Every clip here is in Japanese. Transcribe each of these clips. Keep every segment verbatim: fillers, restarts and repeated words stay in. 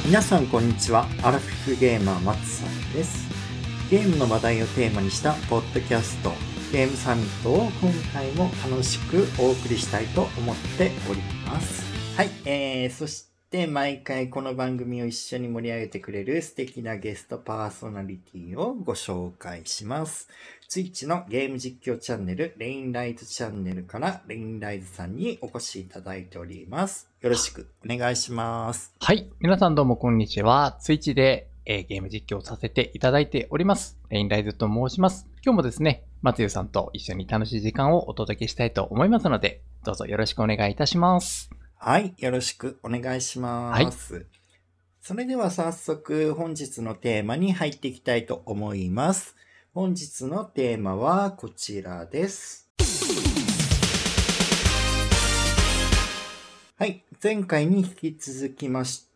皆さんこんにちは。アラフィフゲーマー松さんです。ゲームの話題をテーマにしたポッドキャストゲームサミットを今回も楽しくお送りしたいと思っております。はい、えー、そして毎回この番組を一緒に盛り上げてくれる素敵なゲストパーソナリティをご紹介します。Twitch のゲーム実況チャンネルレインライズチャンネルからレインライズさんにお越しいただいております。よろしくお願いします。 はい。皆さんどうもこんにちは。Twitch で、えー、ゲーム実況をさせていただいております。レインライズと申します。今日もですね、松湯さんと一緒に楽しい時間をお届けしたいと思いますので、どうぞよろしくお願いいたします。 はい。よろしくお願いします。はい、それでは早速本日のテーマに入っていきたいと思います。本日のテーマはこちらです。はい。前回に引き続きまして、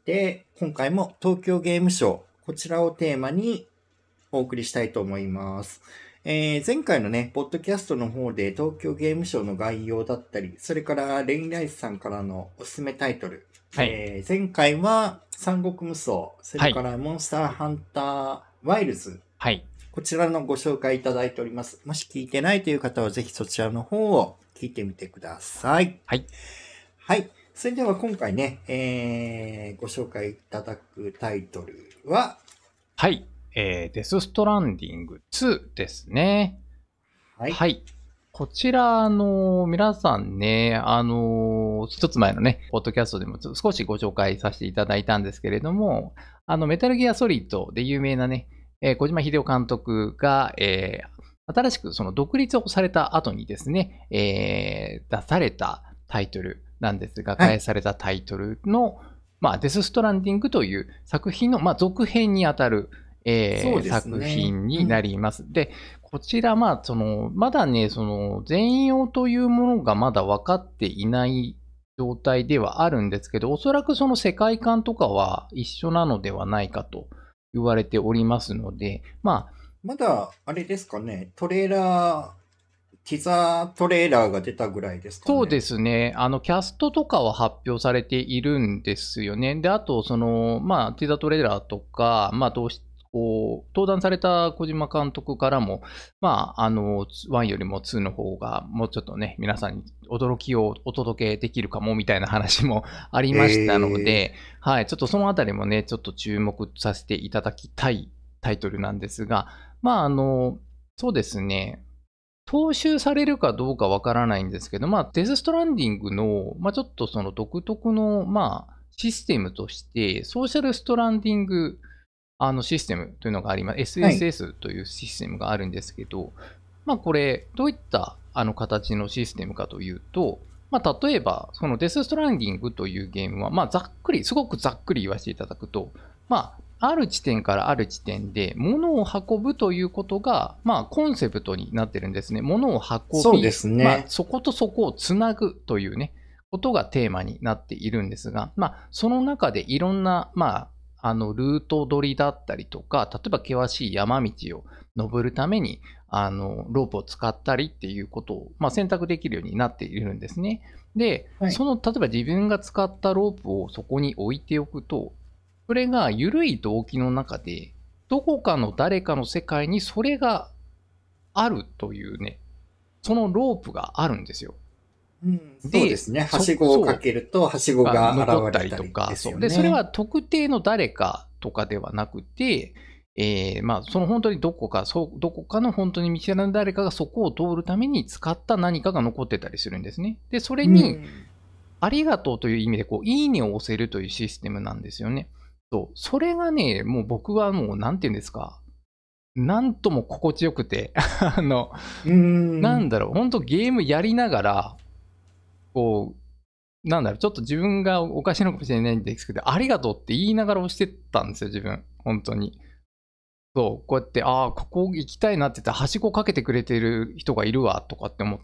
今回も東京ゲームショウ、こちらをテーマにお送りしたいと思います。えー、前回のね、ポッドキャストの方で東京ゲームショウの概要だったり、それからレインライスさんからのおすすめタイトル。はい、えー、前回は三国無双、それからモンスターハンターワイルズ。はい。こちらのご紹介いただいております。もし聞いてないという方はぜひそちらの方を聞いてみてください。はい。はい。それでは今回ね、えー、ご紹介いただくタイトルは、 はい。えー、デスストランディングツーですね。はい。はい。こちら、あの、皆さんね、あの、一つ前のね、ポッドキャストでも少しご紹介させていただいたんですけれども、あの、メタルギアソリッドで有名なね、えー、小島秀夫監督が、えー、新しくその独立をされた後にですね、えー、出されたタイトルなんですが、返されたタイトルの、はい、まあ、デスストランディングという作品の、まあ、続編にあたる、えーね、作品になります。うん、で、こちら、まあ、その、まだね、その、全容というものがまだ分かっていない状態ではあるんですけど、おそらくその世界観とかは一緒なのではないかと言われておりますので、まあ。 まだ、あれですかね、トレーラー、ティザートレーラーが出たぐらいですかね。 そうですね。あの、キャストとかは発表されているんですよね。で、あと、その、まあ、ティザートレーラーとか、まあ、どうしこう、登壇された小島監督からも、まあ、あの、ワンよりもツーの方が、もうちょっとね、皆さんに驚きをお届けできるかも、みたいな話もありましたので、はい、ちょっとそのあたりもね、ちょっと注目させていただきたいタイトルなんですが、まあ、あの、そうですね、踏襲されるかどうかわからないんですけど、まあ、デスストランディングの、まあ、ちょっとその独特の、まあ、システムとして、ソーシャルストランディング、あのシステムというのがあります。エスエスエス というシステムがあるんですけど、はい、まあこれ、どういったあの形のシステムかというと、まあ例えば、そのデスストランディングというゲームは、まあざっくり、すごくざっくり言わせていただくと、まあ、ある地点からある地点で物を運ぶということが、まあコンセプトになってるんですね。物を運び、 そうですね。 まあそことそこをつなぐというね、ことがテーマになっているんですが、まあその中でいろんな、まああの、ルート取りだったりとか、例えば険しい山道を登るために、あの、ロープを使ったりっていうことを、まあ、選択できるようになっているんですね。で、はい、その、例えば自分が使ったロープをそこに置いておくと、それが緩い動機の中で、どこかの誰かの世界にそれがあるというね、そのロープがあるんですよ。 うん、そうですね。はしごをかけると、はしごが現れたりとか。 そう。で、それは特定の誰かとかではなくて、えー、まあ、その本当にどこか、そう、どこかの本当に見知らぬ誰かがそこを通るために使った何かが残ってたりするんですね。で、それに、ありがとうという意味で、こう、いいねを押せるというシステムなんですよね。そう。それがね、もう僕はもう、なんていうんですか。なんとも心地よくて、あの、なんだろう、本当ゲームやりながら、こう、なんだろう、ちょっと自分がおかしいのかもしれないんですけど、ありがとうって言いながら押してたんですよ、自分。本当に。そう、こうやって、ああ、ここ行きたいなって言ったら、はしごかけてくれてる人がいるわ、とかって思って、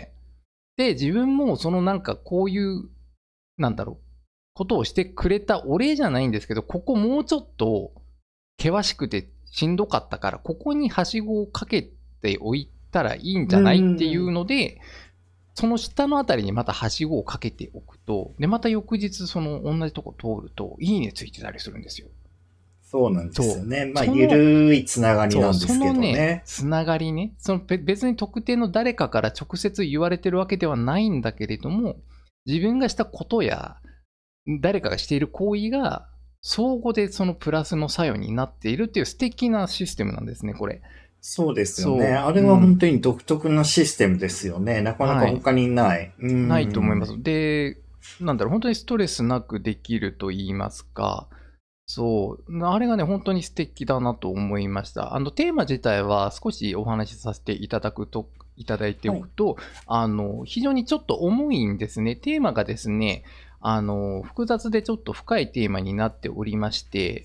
で、自分もそのなんかこういう、なんだろう、ことをしてくれたお礼じゃないんですけど、ここもうちょっと険しくてしんどかったから、ここにはしごをかけておいたらいいんじゃないっていうので、 その下のあたりにまたはしごをかけておくと、で、また翌日その同じとこ通ると、いいねついてたりするんですよ。 そうなんですよそう。 ね。まあ、 その、 ゆるいつながりそう、そなんですけのね、 どね。 つながりね、そのべ別に特定の誰かから直接言われてるわけではないんだけれども、自分がしたことや、誰かがしている行為が、相互でそのプラスの作用になっているっていう素敵なシステムなんですね、これ。 そうですよね。 そあう。うん。 れは本当に独特なシステムですよね。なかなかはい。 他にない。うないと思いまん。 す。で、なんだろう、本当にストレスなくできると言いますか、そう、あれがね、本当に素敵だなと思いました。あの、テーマ自体は少しお話しさせていただくといただいてはい。 おくと、あの、非常にちょっと重いんですね。テーマがですね、あの、複雑でちょっと深いテーマになっておりまして、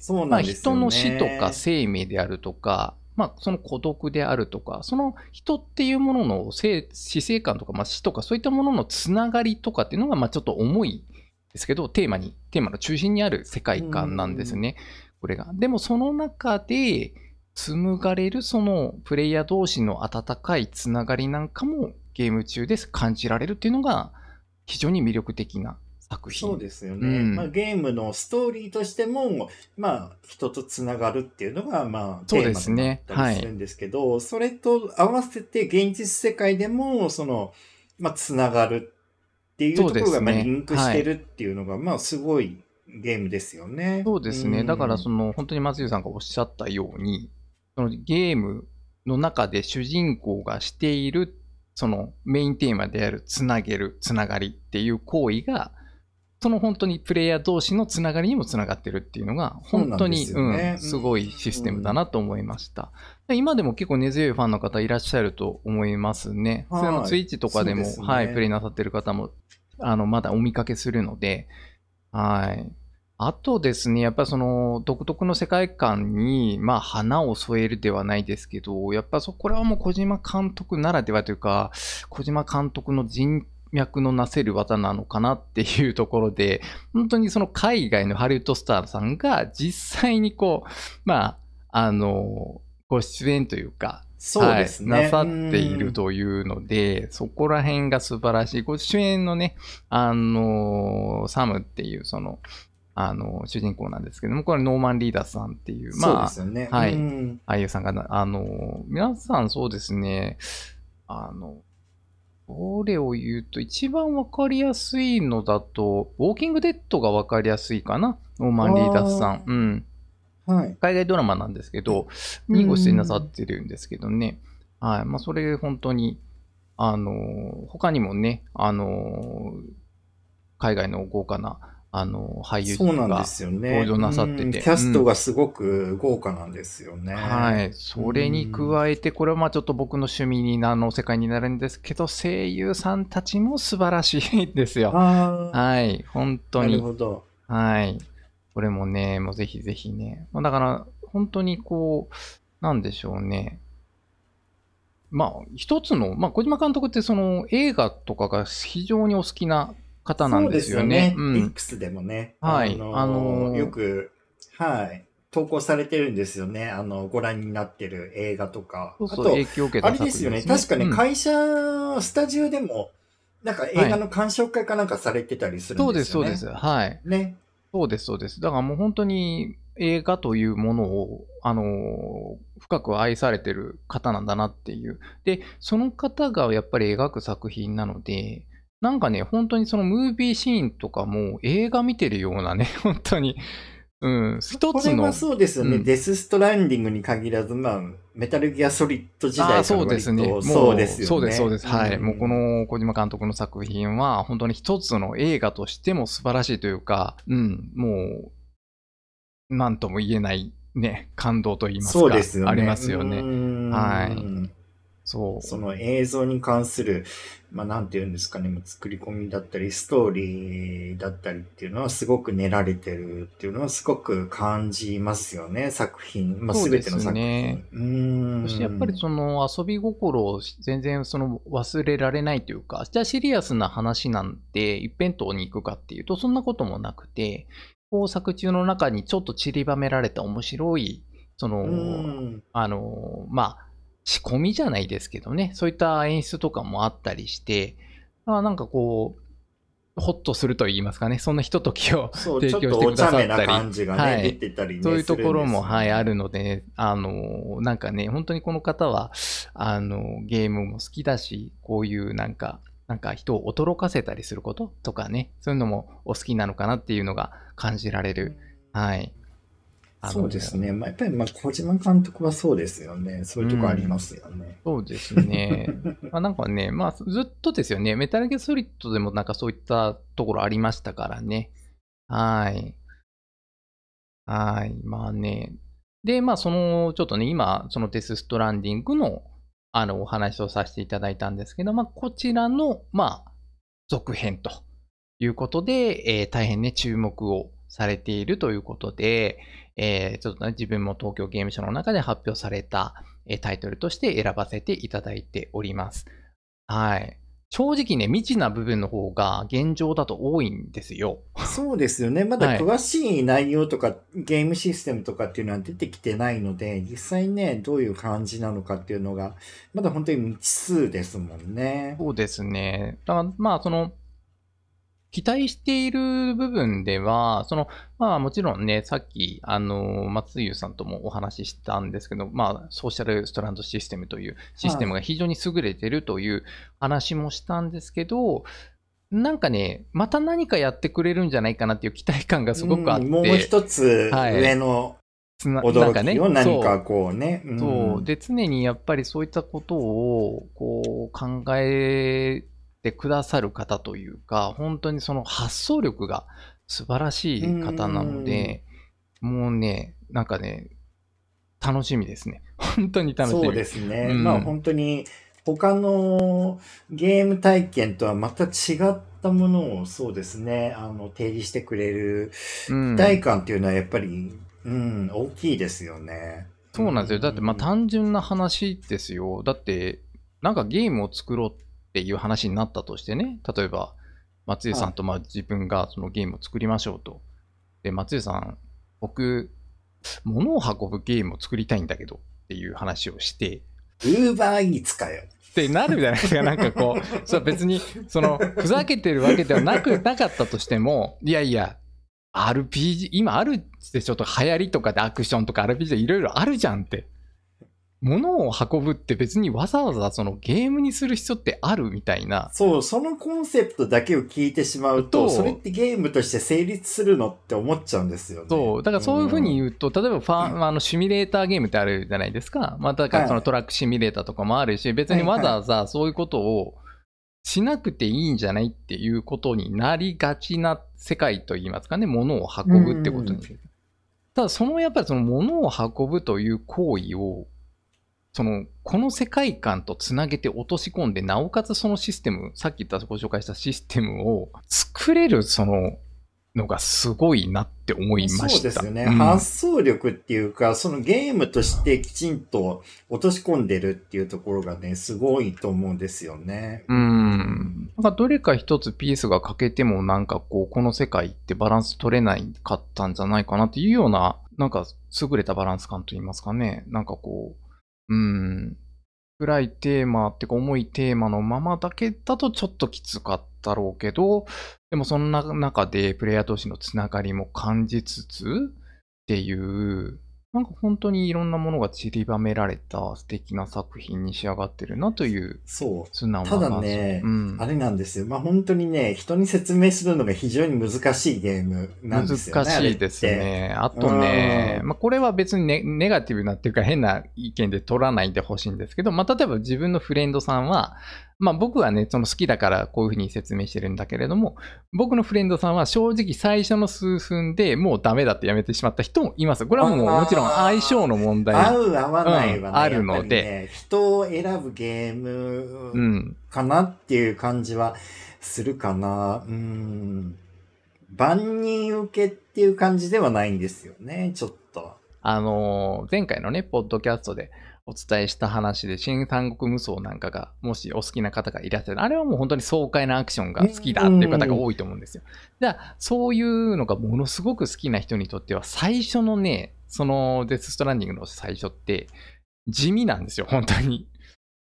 まあ、 そうなんですよ人の死とかね。 生命であるとか、まあ、その孤独であるとか、その人っていうものの生死生観とか、まあ、死とかそういったもののつながりとかっていうのが、まあ、ちょっと重いですけど、テーマに、テーマの中心にある世う界観なんですん。 ね。これが。でもその中で紡がれるそのプレイヤー同士の温かいつながりなんかもゲーム中で感じられるっていうのが非常に魅力的な作品。 そうですよね。まあ、 うん。 ゲームのストーリーとしても、まあ、人とつながるっていうのが、まあ、 そうでテーマでもあっすね。 たりはい。 するんですけど、それと合わせて現実世界でも、その、まあ、つながるっていうそうでところが、まあ、リすね。 ンクしはい。 てるっていうのが、まあ、すごいゲームですよね。 そうでうすね。だからそん。 の本当に松井さんがおっしゃったように、そのゲームの中で主人公がしているそのメインテーマであるつなげる、つながりっていう行為がその本当にプレイヤー同士のつながりにもつながってるっていうのが、 そう本当に、 なんですようん、 ね。 すごいシステムだうん。 なと思いました。で今でも結構根強いファンの方いらっしゃると思いますね。それあのはい。 ツイッチとかでも、 そうですはい、プレイね。 なさってる方も、あの、まだお見かけするので、はい。あとですね、やっぱその独特の世界観に、まあ、花を添えるではないですけど、やっぱそこらはもう小島監督ならではというか、小島監督の人脈のなせる技なのかなっていうところで、本当にその海外のハリウッドスターさんが実際にこう、まあ、あの、ご出演というか、 そうはい、 ですね。うなさっているん。 というので、そこら辺が素晴らしい。ご主演のね、あの、サムっていうその、あの、主人公なんですけども、これノーマン・リーダーさんっていう、 そうでますよね。 あ、 うはい、 ん。 俳優さんがな、あの、皆さんそうですね、あの、どれを言うと、一番わかりやすいのだと、ウォーキングデッドがわかりやすいかな、ノーマン・リーダーあさん。うん。 あ、はい。 海外ドラマなんですけど、 うにご出演なさっん。 てるんですけどね。はい。まあ、それ本当に、あの、他にもね、あの、海外の豪華な、あの、俳優そう陣がなんですよね。う登場なさってん。キて、 ャストうん。 がすごく豪華なんですよね。 はい。 うそれにん。 加えて、これはまあちょっと僕の趣味になの世界になるんですけど、声優さんたちも素晴らしいんですよ。 ああ、 はい。本当なるに。 ほど。 はい。これもね、もうぜひぜひね。まあだから、本当にこう、なんでしょうね。まあ、一つの、まあ、小島監督ってその映画とかが非常にお好きな方なんでそうですよね。 すよね。 うん。 X でもね、あはい。あのーよのく、はい、投稿されてるんですよね。あの、ご覧になってる映画とか。 そうそう、 あと、 影響を受けあたれですよね。 作品ですね。 確かね、 うん。 会社、スタジオでも、なんか映はい。 画の鑑賞会かなんかされてたりするんそうです、 ですよね。 そうです。はい。 ね。 そうです、そうです。だからもう本当に映画というものを、あの、深く愛されてる方なんだなっていう。で、その方がやっぱり描く作品なので、なんかね、本当にそのムービーシーンとかも映画見てるようなね、本当に、うん、一これはつの、 そうですよね。 うん。 デスストランディングに限らず、まあ、メタルギアソリッド時ああ、 代からそうですね。 割とそうでもう、 すよそうです、そうね。 です。 うはい。もうこん。 の小島監督の作品は、本当に一つの映画としても素晴らしいというか、うん、もう、なんとも言えないね、感動と言いますそうでか、ありますよね。うすよね。はい。 ーん。 そう。 その映像に関する、まあ、なんて言うんですかね、作り込みだったり、ストーリーだったりっていうのはすごく練られてるっていうのはすごく感じますよね、作品。まあ、すべてのそうです作品。 ね。 うーそしてやっぱりん。 その遊び心を全然その忘れられないというか、じゃあシリアスな話なんて一辺倒に行くかっていうと、そんなこともなくて、こう作中の中にちょっと散りばめられた面白い、そうーの、 ん。 あの、まあ、仕込みじゃないですけどね、そういった演出とかもあったりして、 まあ、なんかこう、ホッとすると言いますかね、そんなひとときをそう、 提ちょっ供してくだとお茶目なさったり、 感じがね、出はい。 てたりそういうとねするんでころも、はい、あすよね。 るので、あの、なんかね、本当にこの方は、あの、ゲームも好きだし、こういうなんかなんか人を驚かせたりすることとかね、そういうのもお好きなのかなっていうのが感じられうん、 る。はい。あの、 そうですね。まあ、やっぱり、まあ、小島監督はそうですよね。そうういうとこありまん。 すよね。 そうですね。まあ、なんかね、まあ、ずっとですよね。メタルギアソリッドでもなんかそういったところありましたからね。はい。はい。まあね。で、まあ、その、ちょっとね、今、そのデスストランディングの、あの、お話をさせていただいたんですけど、まあ、こちらの、まあ、続編ということで、えー大変ね、注目をされているということで、えーちょっとね、自分も東京ゲームショウの中で発表された、えータイトルとして選ばせていただいております。はい。正直ね、未知な部分の方が現状だと多いんですよ。 そうですよね。まだはい。 詳しい内容とかゲームシステムとかっていうのは出てきてないので、実際ね、どういう感じなのかっていうのが、まだ本当に未知数ですもんね。 そうですね。だから、まあ、その、期待している部分では、その、まあもちろんね、さっき、あの、松湯さんともお話ししたんですけど、まあ、ソーシャルストランドシステムというシステムがはい。 非常に優れてるという話もしたんですけど、なんかね、また何かやってくれるんじゃないかなっていう期待感がすごくあうん、 って、 もう一つはい。 上のつな、なん驚かね、 きを何かそう、 こうね、うそう。 ん。 で、常にやっぱりそういったことを、こう、考えてくださる方というか、本当にその発想力が素晴らうしい方なのん。 で、もうね、なんかね、楽しみですね。本当に楽しみ。 そうですね。まあうん。 本当に他のゲーム体験とはまた違ったものをそうですね、あの、提示してくれるう期待ん。 感っていうのはやっぱり、うん、大きいですよね。うそうなんですよ。だって、まあ、 ん。 単純な話ですよ。だって、なんかゲームを作ろうっていう話になったとしてね、例えば、松井さんはとまあ自分がそのゲームを作りましょうと。で、松井さん、僕、物を運ぶゲームを作りたいんだけどっていう話をして、っい。ウーバーイーツかよ。 てなるじゃないですか。なんかこう、それは別に、その、ふざけてるわけではなく、なかったとしても、いやいや、アールピージー、今あるでしょとか、流行りとかでアクションとか アールピージー いろいろあるじゃんって。物を運ぶって別にわざわざそのゲームにする必要ってあるみたいな。 そう、そのコンセプトだけを聞いてしまうと、それっと、 てゲームとして成立するのって思っちゃうんですよね。 そう。だからうそういうふうにん。 言うと、例えばファン、あの、シミュレーターゲームってあるじゃないですか。まあ、だからそのはい。 トラックシミュレーターとかもあるし、別にわざわはいはい。 ざそういうことをしなくていいんじゃないっていうことになりがちな世界といいますかね、物をう運ぶってことに。 ん。 ただ、そのやっぱりその物を運ぶという行為を、その、この世界観とつなげて落とし込んで、なおかつそのシステム、さっき言ったご紹介したシステムを作れるそののがすごいなって思いまそうした。 ですよね。 うん。 発想力っていうか、そのゲームとしてきちんと落とし込んでるっていうところがね、すごいと思うんですよね。 ううん。 ん。なんかどれか一つピースが欠けてもなんかこう、この世界ってバランス取れないかったんじゃないかなっていうような、なんか優れたバランス感といいますかね。なんかこう、うん。暗いテーマってか重いテーマのままだけだとちょっときつかったろうけど、でもそんな中でプレイヤー同士のつながりも感じつつっていう、なんか本当にいろんなものが散りばめられた素敵な作品に仕上がってるなというそう。 素直ただな感想。うね、あん。 れなんですよ。まあ、本当にね、人に説明するのが非常に難しいゲームなんですよ難ね、あれっしいですて。 ね。あうとね、 ーん。 まあ、これは別にネネガティブなっていうか変な意見で取らないでほしいんですけど、まあ、例えば自分のフレンドさんは、まあ、僕はね、その好きだからこういうふうに説明してるんだけれども、僕のフレンドさんは正直最初の数分でもうダメだってやめてしまった人もいます。これはもうもちろん相性のあ問あ、合題、 う合わうん、 ないはね、 あるやっぱので、 りね、人を選ぶゲームうん。 かなっていう感じはするかな。うん。万人受けっていう感じではないんですよね、ちょっと。 あのー前回のね、ポッドキャストでお伝えした話で、新三国無双なんかが、もしお好きな方がいらっしゃる、あれはもう本当に爽快なアクションうが好きだっていう方がん。 多いと思うんですよ。じゃあ、そういうのがものすごく好きな人にとっては、最初のね、そのデスストランディングの最初って地味なんですよ、本当に。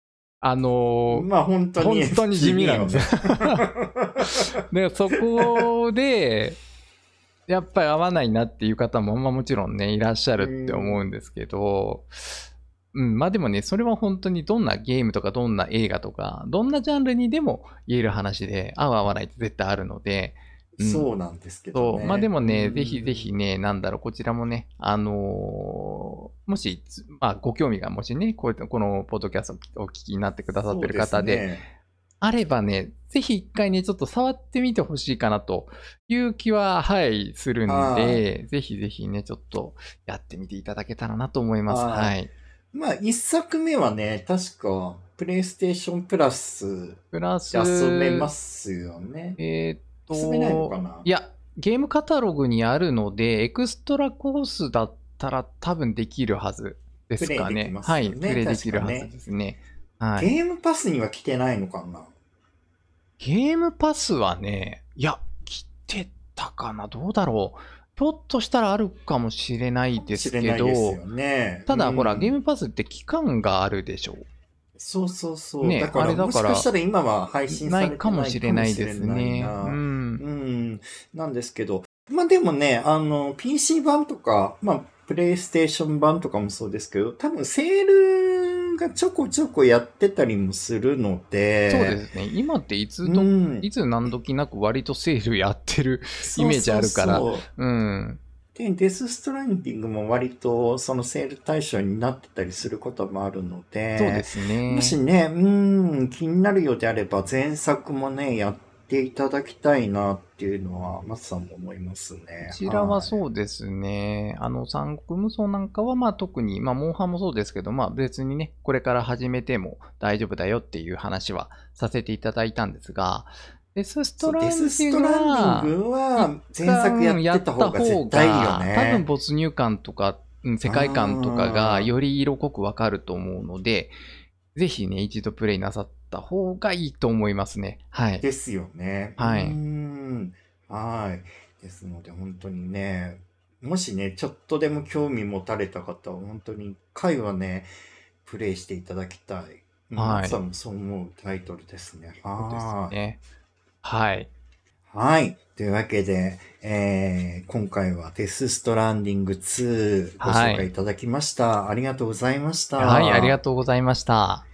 あのーまあ本当に本当に地味なんですよ。 ね。 で、そこで、やっぱり合わないなっていう方も、まあもちろんね、いらっしゃるって思うんですけど、うん、まあでもね、それは本当にどんなゲームとかどんな映画とか、どんなジャンルにでも言える話で、合う合わないって絶対あるので、うん、 そうなんですけどそう、 ね。 まあでもね、 うんぜひぜひね、なんだろう、こちらもね、あのーもし、つまあご興味がもしね、こういったこのポッドキャストをお聞きになってくださってる方で、 そうですね。 あればね、ぜひ一回ね、ちょっと触ってみてほしいかなという気は、はい、するんはで、ぜひぜひね、ちょっとやってみていただけたらなと思います。 はいはい。 まあ一作目はね、確か、プレイステーションプラスプラで遊べまス、 すよね。 えーっ遊べないのかと、 ないや、ゲームカタログにあるので、エクストラコースだったら多分できるはずですかね。 プレイできまはい、 すよね。 プレイできるはず確かね。 ですね。はい。 ゲームパスには来てないのかなゲームパスはね、いや、来てたかな、どうだろう。ひょっとしたらあるかもしれないです知れけど、 ないですよね。 ただ、 うんほら、ゲームパスって期間があるでしょそうそうそう。 ねだから、 あれだからもしかしたら今は配信されてないかもしれないですね。 な。 うん。 うん。なんですけど、まあでもね、あの、ピーシー 版とか、まあ、プレイステーション版とかもそうですけど、多分セールがちょこちょこやってたりもするので、 そうですね。今っていつど、 うんいつ何時なく割とセールやってるイメージあるから。 そうそうそううん。 で、デスストランディングも割とそのセール対象になってたりすることもあるので、 そうですね。 もしね、うん、気になるようであれば前作もね、やっていただきたいなっていうのは、松さんも思いますね。 こちらはう。 そうですね。あの、三国無双なんかは、まあ特に、まあ、モンハンもそうですけど、まあ別にね、これから始めても大丈夫だよっていう話はさせていただいたんですが、デスストランデデススィングトランは、 ディングは前作やってた方が絶対いいよね。 多分没入感とか、うん世界観とかがより色濃くわかると思うので、ぜひね、一度プレイなさった方がいいと思いますね。はい。 ですよね。 はいうーん。はい。ですので、本当にね、もしね、ちょっとでも興味持たれた方は、本当に一回はね、プレイしていただきたい。うんはい松さんもそう思うタイトルですね。 そうですはい。 ね。はい。 はい。というわけで、えー今回はデスストランディングツーご紹介いただきました。ありがとうございました。 はい、ありがとうございました。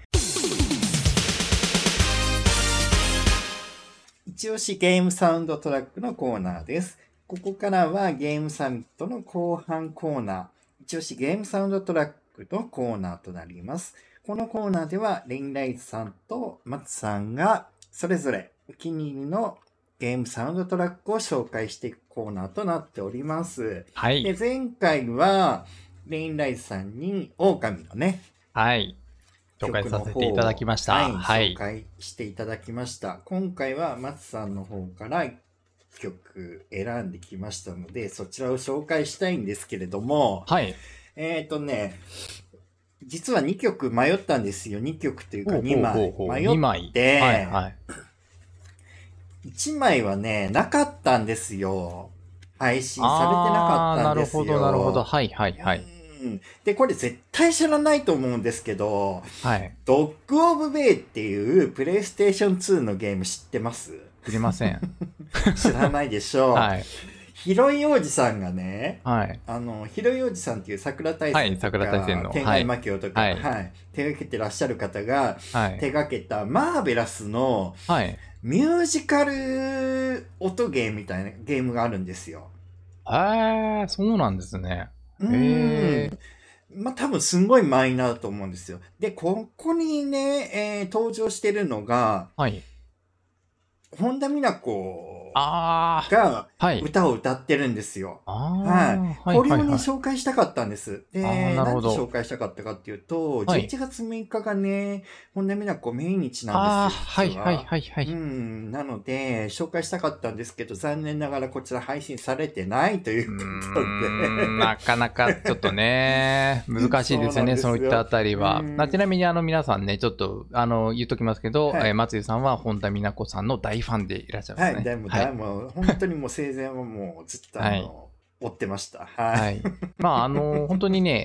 一押しゲームサウンドトラックのコーナーです。ここからはゲームサミットの後半コーナー、一押しゲームサウンドトラックのコーナーとなります。このコーナーではレインライズさんと松さんがそれぞれお気に入りのゲームサウンドトラックを紹介していくコーナーとなっております。 はい。 で前回はレインライズさんに狼のね、 はい。紹介させていただきました。 はい、 はい紹。介していただきました。今回は松さんの方からいっきょく選んできましたので、そちらを紹介したいんですけれども、 はい。 えっ、ー、とね、実はにきょく迷ったんですよ。にきょくというかほうにまい。 ほうほうほう迷にまいって、 はいはい。 いちまいはね、なかったんですよ。配信されてなかったんですよ。 あーなるほど、なるほど。はいはいはい。 うんで、これ絶対知らないと思うんですけど、 はい。 ドッグオブベイっていうプレイステーションツーのゲーム知ってます知りません。 知らないでしょう。 はい。 ひろいおじさんがね、 はい。 あの、ひろいおじさんっていう桜大はい戦とか、 桜大戦の天外魔境とか、 ははいい、手掛けてらっしゃる方がはい。 手掛けたマーベラスのはい。 ミュージカル音ゲームみたいなゲームがあるんですよ。 へー、そうなんですね。 うへーん。まあ、多分すんごいマイナーだと思うんですよ。で、ここにね、えー登場してるのが、 はい。 本田美奈子あー。 がはい。 歌を歌ってるんですよ。 あはい。 ー。はいこれをね、 はいはい。 紹介したかったんです。で、 あーなるほどなんで紹介したかったかっていうと、 はいじゅういちがつむいかがね、本田美奈子命日あー。 なんですよ。 はいはいい。 はいはい。 うん。なので、紹介したかったんですけど、残念ながらこちら配信されてないといううことで。 ーんなかなかちょっとね、難しいですよね、 そうなんですよそういったあたりは。 うんまあちなみにあの皆さんね、ちょっとあの言っときますけど、 はいえー松井さんは本田美奈子さんの大ファンでいらっしゃいますね。 はい。でも、 はいだもう本当にもう生前はもうずっとあの、 はい追ってました。 ははい。 い。まああの本当にね、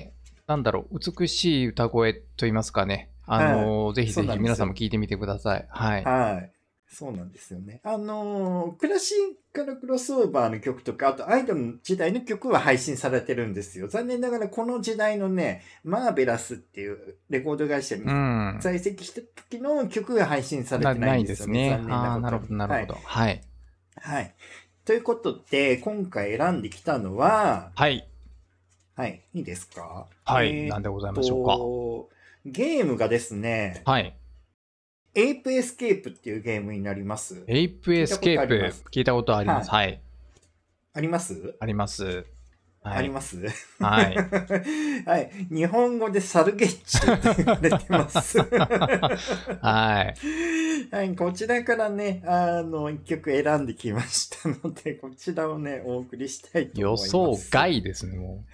なんだろう、美しい歌声と言いますかね。あはい。 の、ぜひそうぜひなんですよ。 皆さんも聞いてみてください。はい。 はい。そうなんですよね。あのークラシカルクロスオーバーの曲とか、あとアイドルの時代の曲は配信されてるんですよ。残念ながらこの時代のね、マーベラスっていうレコード会社うにん。 在籍した時の曲が配信されな、 てないないんですよね。 ですね。 残念なああ、 ことに。 なるほど、なるはい。 ほど。はい。 はい。ということで、今回選んできたのは、 はい。 はい、いいですか？ はい。 えーっなんでございましょうか。 と、ゲームがですね、 はい。 エイプエスケープっていうゲームになります。 エイプエ聞いたこスケープ、 とあります？ 聞いたことあります。 はい。 はい。 あります？ あります。はい。 ありますはい。 はい。日本語でサルゲッチュって言われてます。 はい。 はい。こちらからね、あの、一曲選んできましたので、こちらをね、お送りしたいと予思いま想す。 外ですね、も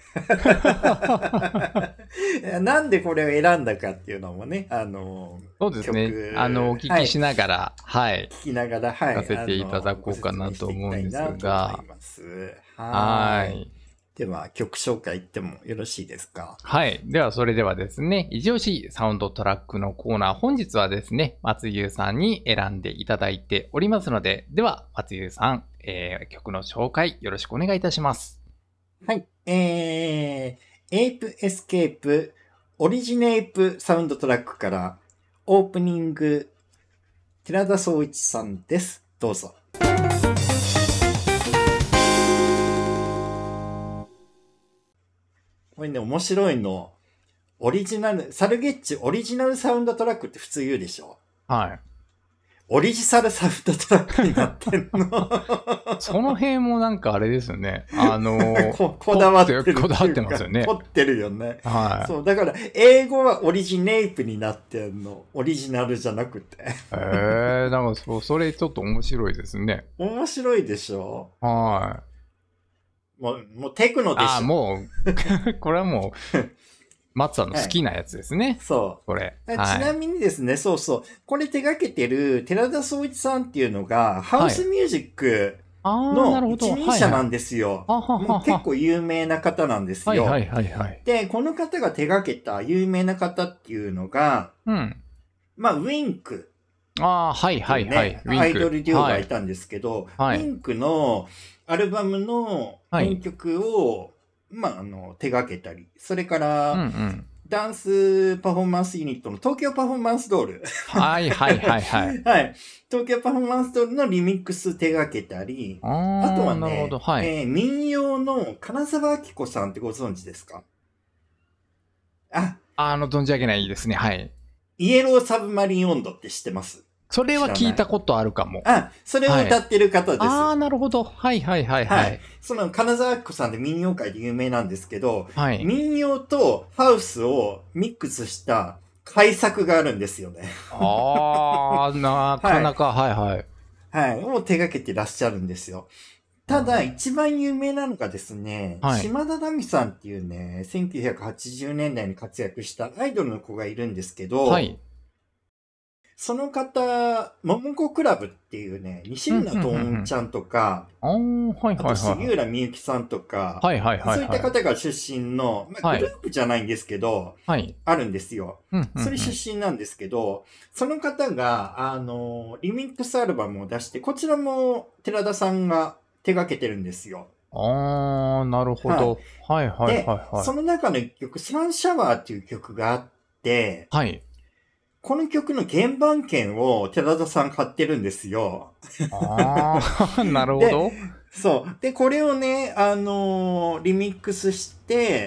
なんでこれを選んだかっていうのもね、あの、 う。そうですね。 曲、 あの、お聞はい。 きしながら、はい。 聞きながら、はい。 聞かせあていただの、ごこうかな説明していきと思うんでたいなと思すが、 います。 ははーい。 ーい。 では、曲紹介いってもよろしいですか？ はい。では、それではですね、一押しサウンドトラックのコーナー、本日はですね、松優さんに選んでいただいておりますので、では、松優さん、えー曲の紹介よろしくお願いいたします。 はい。えー、エイプエスケープオリジネープサウンドトラックからオープニング、寺田総一さんです。どうぞ。これね、面白いの。オリジナル、サルゲッチオリジナルサウンドトラックって普通言うでしょ？ はい。 オリジサルサウンドトラックになってんの。 その辺もなんかあれですよね。あのー、 ここだわってるっていうか。 こだわってますよね。 凝ってるよね。 はい。 そう、だから、英語はオリジネープになってんの。オリジナルじゃなくて。 えー、なんかそ、それちょっと面白いですね。 面白いでしょ？ はい。 もう、もうテクノでしょ？ ああ、もう、これはもう、松さんの好きなやつですね。 そう。 これ。 ちはい。 なみにですね、そうそう。これ手掛けてる寺田総一さんっていうのが、ハウスミュージックああ、なるのほど。 一人者なんですよ。 はははもう結構有名な方なんですよ。 はいはいはいはい。 で、この方が手掛けた有名な方っていうのが、 うん。 まあ、ウィンクああ、はいってはいいうはい。 ね、 ウィンク。 アイドルデュオはい。 がいたんですけど、 はいウィンクのアルバムのはい編曲を、まあ、あの、手掛けたり、それかうんら、 うん。 ダンスパフォーマンスユニットの東京パフォーマンスドール。 はいはいはいはい。 はい。東京パフォーマンスドールのリミックス手掛けたり、 ああとはあ、なるほね、 ど。はい。 えー民謡の金沢明子さんってご存知ですか？あ、 あの、存じ上げないですね。はい。 イエローサブマリン温度って知ってます？ それは聞いたことあるかも。 あ、それを歌ってる方です。 ああ、なるほど。はいはいはいははいい。。その金沢明子さんで民謡界で有名なんですけど、 はい。 民謡とハウスをミックスした改作があるんですよね。 ああ、なかなか、はいはい。 はい。を手掛けてらっしゃるんですよ。ただ、一番有名なのがですね、 はい島田奈美さんっていうね、せんきゅうひゃくはちじゅうねんだいに活躍したアイドルの子がいるんですけど、 はい。 その方、ももこクラブっていうね、西村とんちゃんとか、 ああ、はいはいあとはい。 杉浦みゆきさんとか、 はいはいはいはい。 そういった方が出身の、まあ、 はいグループじゃないんですけど、 はい。 あるんですよ。 うんうんうんそれ出身なんですけど、その方が、あの、リミックスアルバムを出して、こちらも寺田さんが手掛けてるんですよ。 ああ、なるほど。はいはいで、 はいはい。 その中の一曲、サンシャワーっていう曲があって、 はい。 この曲の原版権を寺田さん買ってるんですよ。 ああ、なるほど。 そう。で、これをね、あのーリミックスして、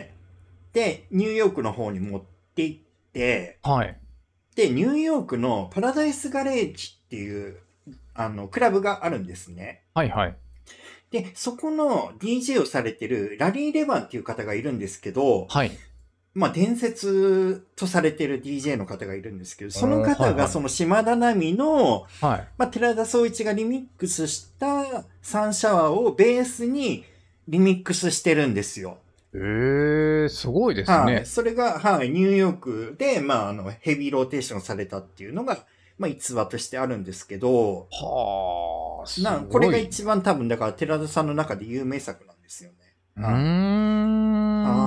で、ニューヨークの方に持って行って、 はい。 で、ニューヨークのパラダイスガレージっていう、あの、クラブがあるんですね。 はいはい。 で、そこの ディージェー をされてるラリー・レバンっていう方がいるんですけど、 はい。 まあ、伝説とされてる ディージェー の方がいるんですけど、そのはいはい方がその島田奈美の、 はい。 まあ、寺田総一がリミックスしたサンシャワーをベースにリミックスしてるんですよ。 ええー、すごいですはい。 ね。 それが、はい、ニューヨークで、まあ、あの、ヘビーローテーションされたっていうのが、まあ、逸話としてあるんですけど、 はあ、すごい。 なこれが一番多分、だから寺田さんの中で有名作なんですよね。 うーん。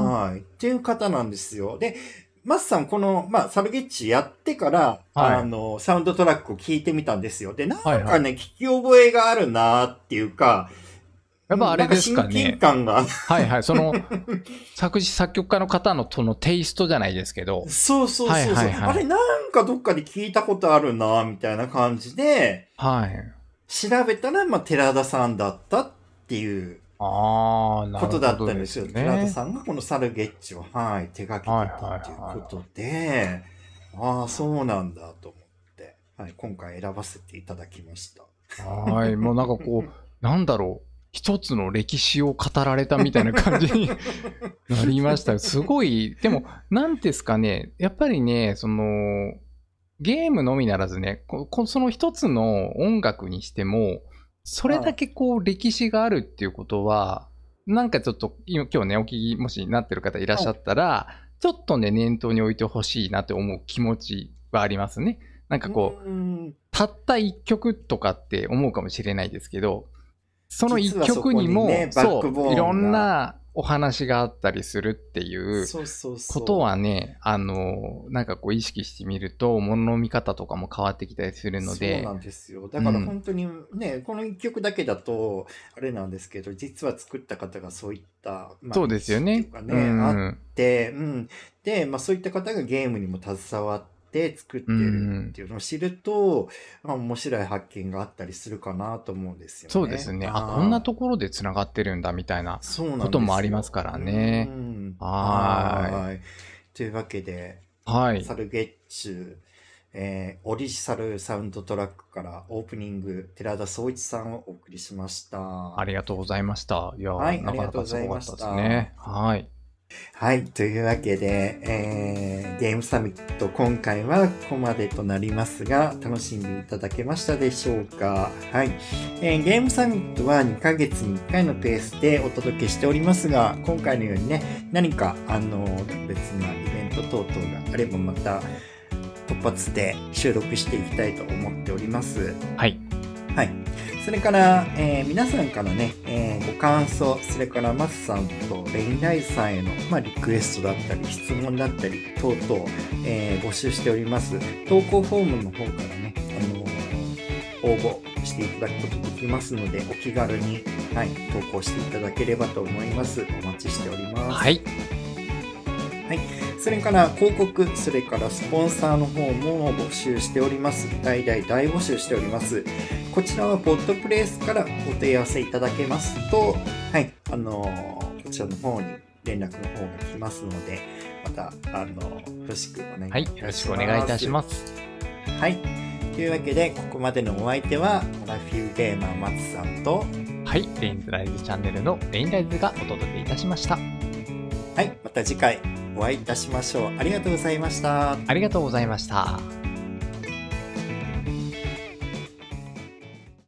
はい。っていう方なんですよ。で、マスさん、この、まあ、サルゲッチやってから、 はいあの、サウンドトラックを聞いてみたんですよ。で、なんはいはい。 かね、聞き覚えがあるなっていうか、 やっぱあれですかなんか親近ね。 感が。 はいはい。その、作詞作曲家の方のそのテイストじゃないですけど。 そうそうはいそうそう、 はいはい。 あれ、なんかどっかで聞いたことあるなみたいな感じで、 はい。 調べたら、まあ、寺田さんだったっていうああ、なことだっるほどでたんですよ。 す寺田ね。 さんがこのサルゲッチを、はい、手掛けはいてたはいっていうことはで、ああ、そうなんだと思って、はい、今回選ばせていただきました。 い。はい。もうなんかこう、なんだろう。一つの歴史を語られたみたいな感じになりました。すごい、でも、なんですかね。やっぱりね、その、ゲームのみならずね、ここその一つの音楽にしても、それだけこう歴史があるっていうことは、なんかちょっと今今日ね、お聞きもしなってる方いらっしゃったら、ちょっとね、念頭に置いてほしいなって思う気持ちはありますね。なんかこう、 うーんたった一曲とかって思うかもしれないですけど、その一実はそこに曲にも、 ねバックボーンがそう、いろんなお話があったりするっていうそうそうそう。 ことはね、あの、なんかこう意識してみると、物の見方とかも変わってきたりするのそうでな、んですよ。だからうん本当にね、この一曲だけだと、あれなんですけど、実は作った方がそういった、まあ、 そうですよね。 歴史っていうかね、 うんあって、うん。で、まあそういった方がゲームにも携わって作ってるっていうのを知ると、まあ、面白い発見があったりするかなと思うんですよね。 そうですね。あ、こんなところでつながってるんだみたいなそうなんですよこともありますからね。 うんはーい。というわけで、 はいサルゲッチュ、えーオリジナルサウンドトラックからオープニング、寺田総一さんをお送りしました。 ありがとうございました。いや、 はいなかなかすごかったですね。はい。 はい。というわけで、えーゲームサミット、今回はここまでとなりますが、楽しんでいただけましたでしょうか。はい。えーゲームサミットはにかげつにいっかいのペースでお届けしておりますが、今回のようにね、何か、あの、別なイベント等々があればまた、突発で収録していきたいと思っております。 はい。 はい。それから、えー皆さんからね、えーご感想、それからマスさんとレインライズさんへの、まあ、リクエストだったり、質問だったり、等々、えー募集しております。投稿フォームの方からね、あのー応募していただくことできますので、お気軽に、はい、投稿していただければと思います。お待ちしております。 はい。 はい。それから広告、それからスポンサーの方も募集しております。大々大募集しております。こちらはポッドプレイスからお問い合わせいただけますと、はい、あのーこちらの方に連絡の方が来ますので、また、あのーよろしくお願いいたします。 はい。よろしくお願いいたします。 はい。というわけで、ここまでのお相手は、アラフィーゲーマー松さんと、 はい。レインズライズチャンネルのレインライズがお届けいたしました。 はい、また次回お会いいたしましょう。ありがとうございました。 ありがとうございました。